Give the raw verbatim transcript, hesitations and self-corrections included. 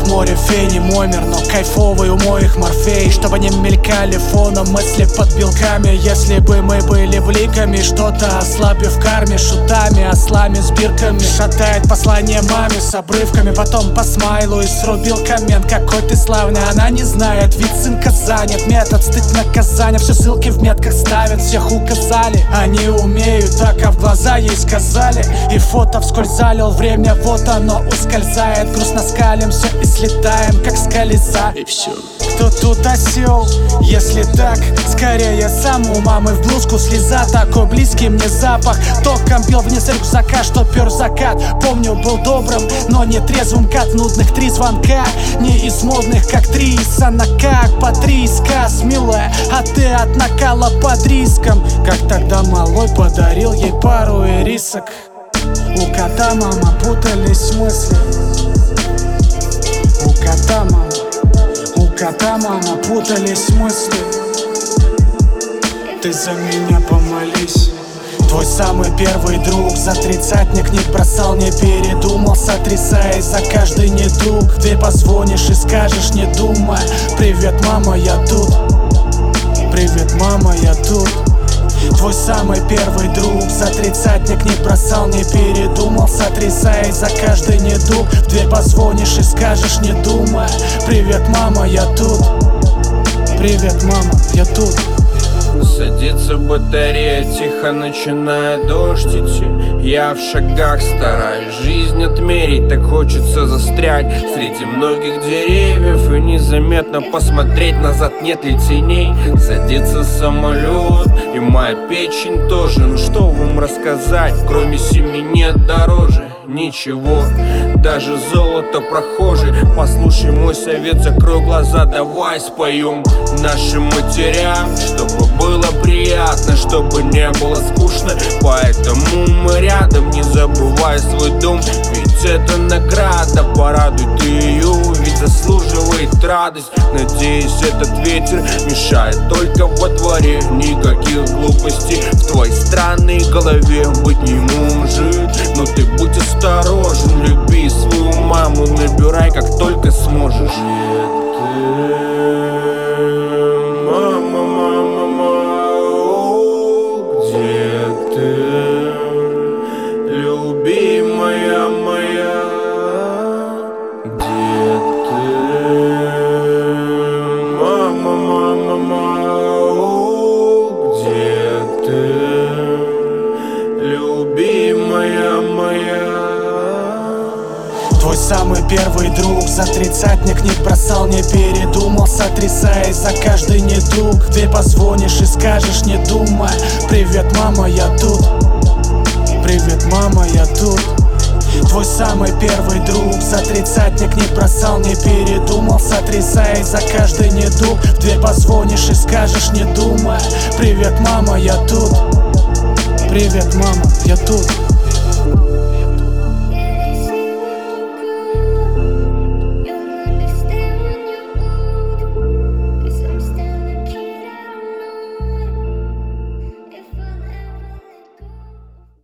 море фени мой мир, но кайфовый у моих морфей. Чтобы не мелькали фоном мысли под белками. Если бы мы были вликами, что-то ослабив в карме. Шутами, ослами с бирками. Шатает послание маме с обрывками. Потом по смайлу и срубил коммент: какой ты славный. Она не знает, вид сынка занят. Метод, стыд, наказание. Все ссылки в метках ставят, всех указали. Они умеют, так а в глаза ей сказали. И фото вскользь залил, время вот оно ускользает. Грустно скалим все и слетаем, как с колеса. И все. Кто тут осел? Если так, скорее сам у мамы в блузку слеза. Такой близкий мне запах. Током бил вниз рюкзака, что пер закат. Помню, был добрым, но не трезвым. Кат нудных три звонка, не из модных, как три из санака. По три из касс, милая, а ты от накала под риском. Как тогда малой подарил ей пару ирисок. У кота, мама, путались мысли. У кота, мама, у кота, мама, путались мысли. Ты за меня помолись. Твой самый первый друг за тридцатник не бросал, не передумал, сотрясаясь за каждый недуг. Ты позвонишь и скажешь, не думая: привет, мама, я тут. Привет, мама, я тут. Твой самый первый друг за тридцатник не бросал, не передумал, сотрясаясь за каждый недуг. В дверь позвонишь и скажешь, не думая: привет, мама, я тут. Привет, мама, я тут. Садится батарея, тихо начинает дождь идти. Я в шагах стараюсь жизнь отмерить. Так хочется застрять среди многих деревьев и незаметно посмотреть назад, нет ли теней. Садится самолет, и моя печень тоже. Ну что вам рассказать, кроме семьи нет дороже ничего, даже золото прохожий. Послушай мой совет, закрой глаза, давай споем нашим матерям, чтобы было приятно, чтобы не было скучно. Поэтому мы рядом, не забывай свой дом. Ведь это награда, порадуй ты ее, ведь заслуживает радость. Надеюсь, этот ветер мешает только во дворе. Никаких глупостей в твоей странной голове быть не может. Но ты будь осторожен, люби свою маму, набирай как только сможешь. Мама, мама, мама, где ты, любимая моя, где ты, мама, мама, мама, где ты, любимая моя. Твой самый первый друг за тридцатник не бросал, не передумал, сотрясаясь за каждый недуг. В дверь позвонишь и скажешь, не думая: привет, мама, я тут. Привет, мама, я тут. Твой самый первый друг за тридцатник не бросал, не передумал, сотрясаясь за каждый недуг. В дверь позвонишь и скажешь, не думая: привет, мама, я тут. Привет, мама, я тут.